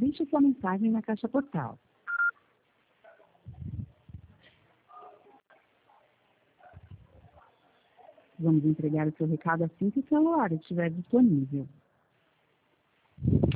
deixe sua mensagem na caixa postal. Vamos entregar o seu recado assim que o celular estiver disponível.